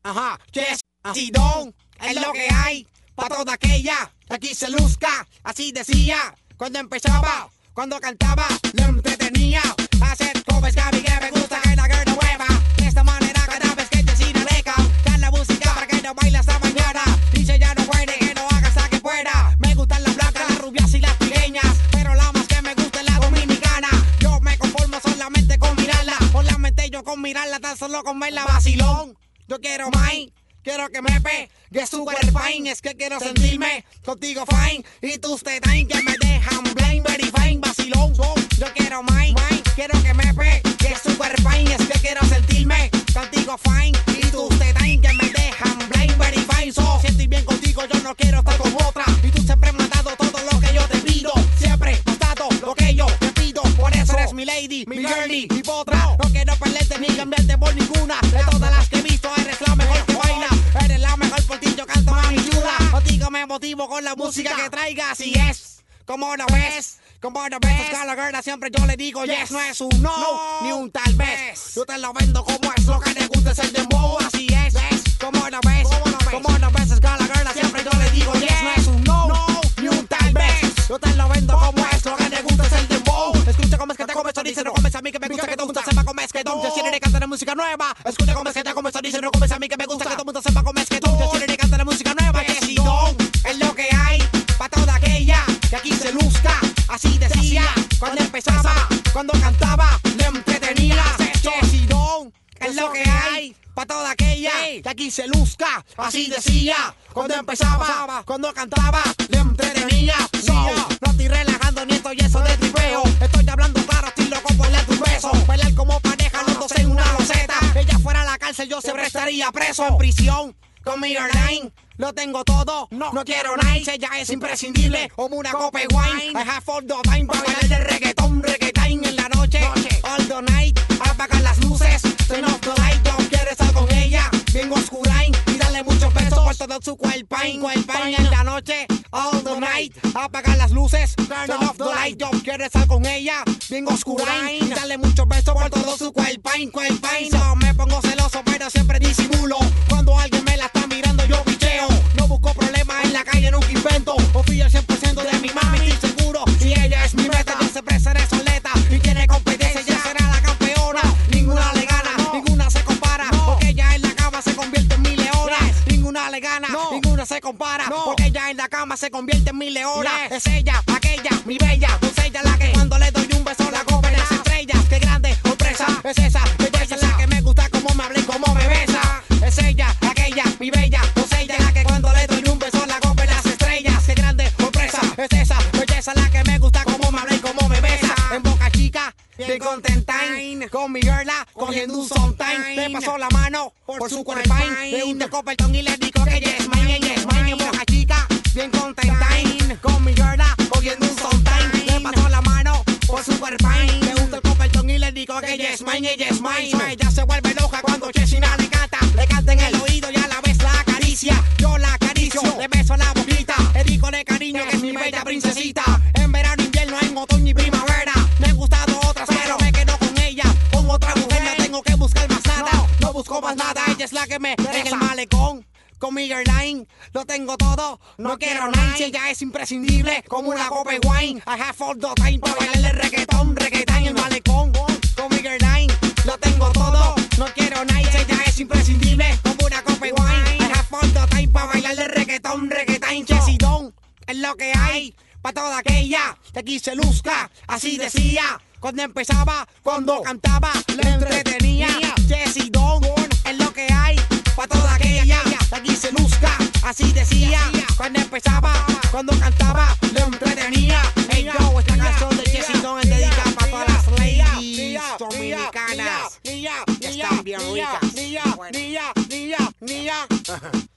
Ajá, Sidón, es lo que hay, pa' toda aquella que aquí se luzca, así decía, cuando empezaba, cuando cantaba, lo entretenía, hacer covers que a mí que me gusta que la girl no mueva, de esta manera cada vez que te siga leca, dar la música para que no baile hasta mañana, dice ya no puede, que no haga hasta que pueda, me gustan las blancas, las rubias y las trigueñas, pero la más que me gusta es la dominicana, yo me conformo solamente con mirarla, solamente yo con mirarla, tan solo con verla vacilón. Yo quiero más, quiero que me pegue super fine, es que quiero sentirme contigo fine, y tus tetas que me dejan blind, very fine, vacilón. Yo quiero más, quiero que me pegue super fine, es que quiero sentirme contigo fine, y tus tetas que me dejan blind, very fine. So, si estoy bien contigo, yo no quiero estar con otra, y tú siempre me has dado todo lo que yo te pido, siempre me has dado lo que yo te pido, por eso eres mi lady, mi girlie, mi potra. No quiero perderte ni cambiarte por ninguna, de todas las que he visto eres la mejor que baila, eres la mejor por ti, yo canto mami chula, contigo me motivo con la música que traigas, y es como lo ves, como lo ves, a la girl siempre yo le digo yes, no es un no, ni un tal vez, yo te lo vendo como es, lo que te gusta es el dembow, así es, como lo ves, como lo ves, a la girl siempre yo le digo yes, no es un no, ni un tal vez, yo te lo vendo como es, lo que te gusta es el dembow, escucha cómo es que te comes, dice no comes a mí que me gusta que todo mundo sepa cómo es que tú, yo quiero cantar música nueva, escucha cómo es que te comes, dice no comes a mí que me gusta que todo mundo sepa cómo es que tú, yo quiero cantar música nueva, que Sidón es lo que hay, pa' toda aquella que aquí se luzca, así decía, cuando empezaba, cuando cantaba, le entretenía, que Sidón es lo que hay, pa' toda aquella que aquí se luzca, así decía, cuando empezaba, cuando cantaba, le entretenía. So, no estoy relajando ni estoy eso de tripeo, estoy hablando claro, estoy loco por darte un beso, bailar como pareja, los dos en una loseta, ella fuera a la cárcel, yo siempre estaría preso, en prisión, con mi airline, lo tengo todo, no quiero nice, ella es imprescindible, como una copa de wine, I have all the time, para bailar de reggaetón en la noche, all the night, apagar las luces, turn off the light, yo quiero estar con ella, bien oscura, y darle muchos besos por todo su cuerpo en la noche, all the night, apagar las luces, turn off the light, yo quiero estar con ella, bien oscura, y darle muchos besos por todo su cuerpo, no me pongo celoso, pero siempre disimulo, cuando alguien me la está mirando yo picheo, no busco problemas en la calle, nunca invento, confío al 100% de mi mami, estoy seguro, y ella es mi meta, yo siempre seré soleta, y tiene competencia, ella será la campeona, ninguna le gana, ninguna se compara, porque ella en la cama se convierte en mi leona, ninguna le gana, ninguna se compara, porque ella en la cama se convierte en mi leona, es ella, aquella, mi bella, doncella la que cuando le doy un beso la copa de las estrellas, qué grande sorpresa, es esa, belleza es la que me gusta como me habla y como me besa, es ella, aquella, mi bella, doncella la que cuando le doy un beso la copa de las estrellas, qué grande sorpresa, es esa, belleza la que me gusta como me habla y como me besa, en Boca Chica, bien contenta, con mi girla, cogiendo un sometime, le pasó la mano por su cuerpo, le un copetón y le digo que yes mine, en Boca Chica, bien contenta, con mi girla, cogiendo un sometime, le pasó la mano por su cuerpo, le gusta el copetón y le digo que yes mine, ella se vuelve loca cuando Chesina le canta en el oído y a la vez la acaricia, yo la acaricio, le beso la boquita, le digo de cariño que es mi bella princesita, en verano, invierno, en otoño y primavera, me han gustado otras pero me quedo con ella, con otra mujer no tengo que buscar más nada, no busco más nada, ella es la que me en el malecón, con mi airline, lo tengo todo, no quiero nice, ella es imprescindible, como una copa de wine, I have all the time, para bailar de reggaetón en el malecón, con mi airline, lo tengo todo, no quiero nice, ella es imprescindible, como una copa de wine, I have all the time, para bailar de reggaetón, que Sidón es lo que hay, pa' toda aquella que aquí se luzca, así decía, cuando empezaba, cuando cantaba, le entretenía, que Sidón es lo que hay, pa' toda aquella que aquí se luzca, así decía, cuando empezaba, cuando cantaba, le entretenía. Hey yo, esta canción de Sidón es dedicada para todas las ladies dominicanas que están bien ricas.